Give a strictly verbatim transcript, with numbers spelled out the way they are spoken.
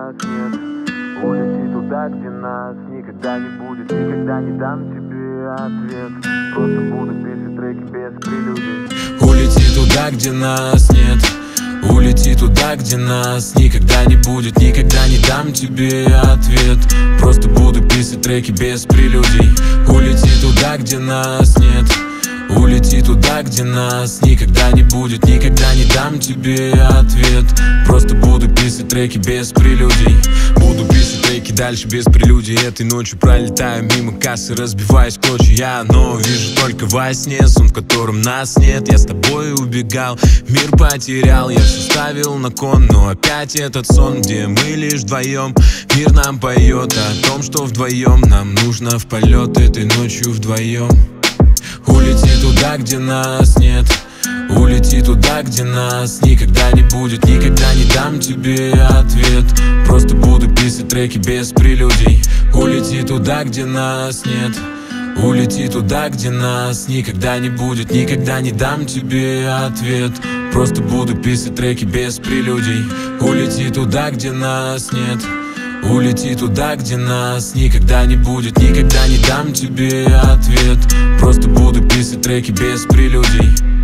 нас нет. Улети туда, где нас никогда не будет. Никогда не дам тебе ответ. Просто буду писать треки без прелюдий. Улети туда, где нас нет. Улети туда, где нас никогда не будет. Никогда не дам тебе ответ. Просто буду писать треки без прелюдий. Улети туда, где нас нет. Улети туда, где нас никогда не будет. Никогда не дам тебе ответ. Просто буду писать треки без прелюдий. Буду писать треки дальше без прелюдий. Этой ночью пролетаю мимо кассы, разбиваясь в клочья. Я одно вижу только во сне, сон, в котором нас нет. Я с тобой убегал, мир потерял. Я все ставил на кон, но опять этот сон, где мы лишь вдвоем. Мир нам поет о том, что вдвоем нам нужно в полет этой ночью вдвоем. Улети туда, где нас нет. Улети туда, где нас никогда не будет. Никогда не дам тебе ответ. Просто буду писать треки без прелюдий. Улети туда, где нас нет. Улети туда, где нас никогда не будет. Никогда не дам тебе ответ. Просто буду писать треки без прелюдий. Улети туда, где нас нет. Улети туда, где нас никогда не будет. Никогда не дам тебе ответ. Просто буду писать треки без прелюдий.